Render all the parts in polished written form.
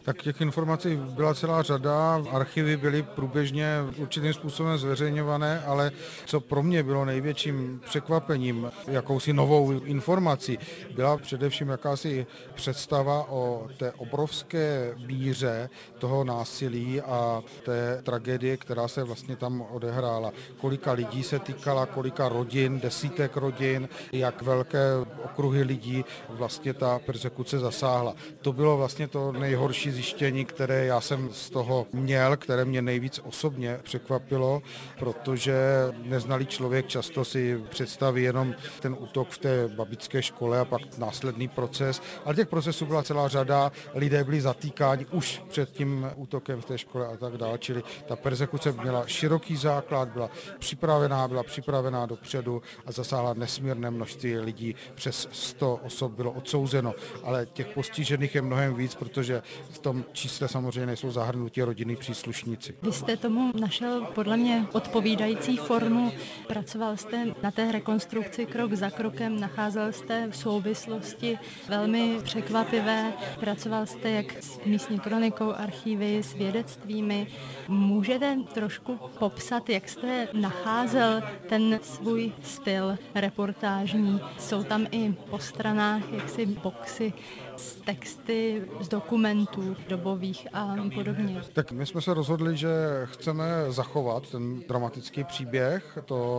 Tak těch informací byla celá řada, archivy byly průběžně určitým způsobem zveřejňované, ale co pro mě bylo největším překvapením, jakousi novou informací, byla především jakási představa o té obrovské míře toho násilí a té tragédie, která se vlastně tam odehrála. Kolika lidí se týkala, kolika rodin, desítek rodin, jak velké okruhy lidí vlastně ta persekuce zasáhla. To bylo vlastně to nejhorší zjištění, které já jsem z toho měl, které mě nejvíc osobně překvapilo, protože neznalý člověk často si představí jenom ten útok v té babičské škole a pak následný proces, ale těch procesů byla celá řada, lidé byli zatýkáni už před tím útokem v té škole a tak dále, čili ta persekuce měla široký základ, byla připravená dopředu a zasáhla nesmírné množství lidí, přes 100 osob bylo odsouzeno, ale těch postižených je mnohem víc, protože v tom čísle samozřejmě nejsou zahrnuti rodinní příslušníci. Vy jste tomu našel podle mě odpovídající formu. Pracoval jste na té rekonstrukci krok za krokem, nacházel jste v souvislosti velmi překvapivé, pracoval jste jak s místní kronikou, archivy, svědectvími. Můžete trošku popsat, jak jste nacházel ten svůj styl reportážní? Jsou tam i po stranách jaksi boxy z texty, z dokumentů dobových a podobně. Tak my jsme se rozhodli, že chceme zachovat ten dramatický příběh, to,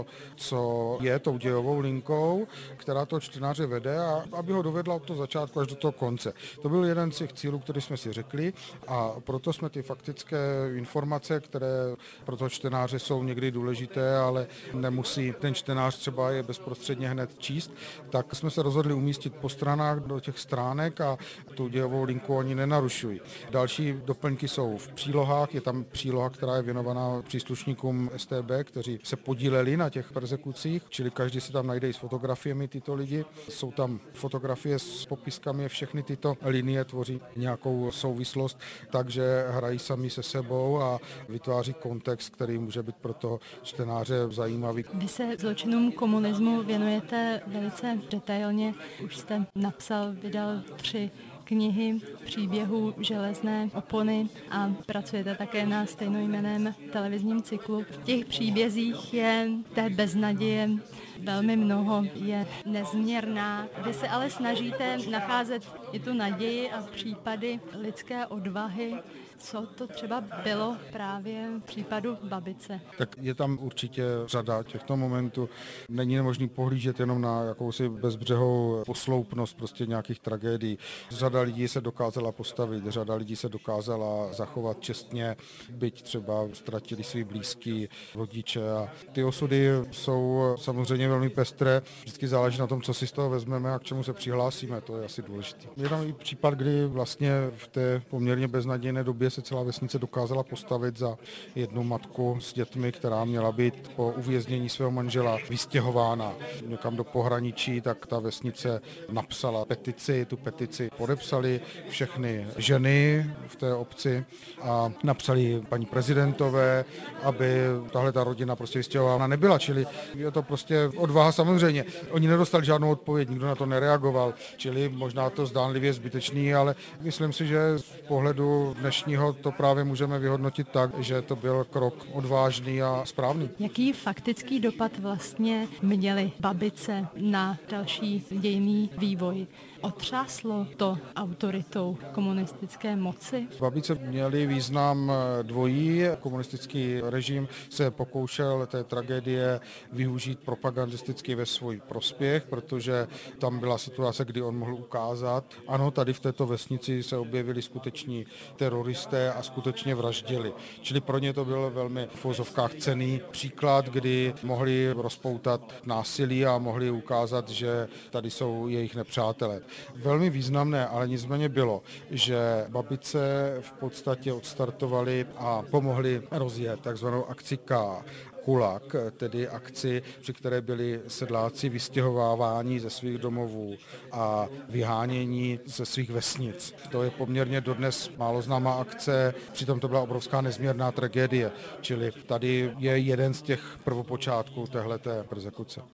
co je tou dějovou linkou, která to čtenáře vede a aby ho dovedla od toho začátku až do toho konce. To byl jeden z těch cílů, který jsme si řekli a proto jsme ty faktické informace, které pro toho čtenáře jsou někdy důležité, ale nemusí ten čtenář třeba je bezprostředně hned číst, tak jsme se rozhodli umístit po stranách do těch stránek a tu dějovou linku oni nenarušují. Další doplňky jsou v přílohách, je tam příloha, která je věnovaná příslušníkům StB, kteří se podíleli na těch persekucích, čili každý si tam najde i s fotografiemi tyto lidi. Jsou tam fotografie s popiskami, všechny tyto linie tvoří nějakou souvislost, takže hrají sami se sebou a vytváří kontext, který může být pro toho čtenáře zajímavý. Vy se zločinům komunismu věnujete velice detailně. Už jste napsal, vydal 3 knihy příběhů železné opony a pracujete také na stejnojmenném televizním cyklu. V těch příbězích je té beznaděje velmi mnoho, je nezměrná. Vy se ale snažíte nacházet i tu naději a případy lidské odvahy. Co to třeba bylo právě v případu babice? Tak je tam určitě řada těchto momentů. Není možný pohlížet jenom na jakousi bezbřehou posloupnost prostě nějakých tragédií. Řada lidí se dokázala postavit, řada lidí se dokázala zachovat čestně, byť třeba ztratili svý blízký rodiče. A ty osudy jsou samozřejmě velmi pestré. Vždycky záleží na tom, co si z toho vezmeme a k čemu se přihlásíme. To je asi důležité. Je tam i případ, kdy vlastně v té poměrně beznadějné době se celá vesnice dokázala postavit za jednu matku s dětmi, která měla být po uvěznění svého manžela vystěhována někam do pohraničí, tak ta vesnice napsala petici, tu petici podepsali všechny ženy v té obci a napsali paní prezidentové, aby tahle ta rodina prostě vystěhována nebyla, čili je to prostě odvaha samozřejmě. Oni nedostali žádnou odpověď, nikdo na to nereagoval, čili možná to zdánlivě zbytečný, ale myslím si, že z pohledu dnešního to právě můžeme vyhodnotit tak, že to byl krok odvážný a správný. Jaký faktický dopad vlastně měly babice na další dějinný vývoj? Otřáslo to autoritou komunistické moci? Babice měly význam dvojí. Komunistický režim se pokoušel té tragédie využít propagandisticky ve svůj prospěch, protože tam byla situace, kdy on mohl ukázat, ano, tady v této vesnici se objevili skuteční teroristé a skutečně vraždili. Čili pro ně to byl velmi v uvozovkách cenný příklad, kdy mohli rozpoutat násilí a mohli ukázat, že tady jsou jejich nepřátelé. Velmi významné, ale nicméně bylo, že babice v podstatě odstartovali a pomohli rozjet takzvanou akci K. Kulak, tedy akci, při které byli sedláci vystěhováváni ze svých domovů a vyhánění ze svých vesnic. To je poměrně dodnes málo známá akce, přitom to byla obrovská nezměrná tragédie, čili tady je jeden z těch prvopočátků téhleté persekuce.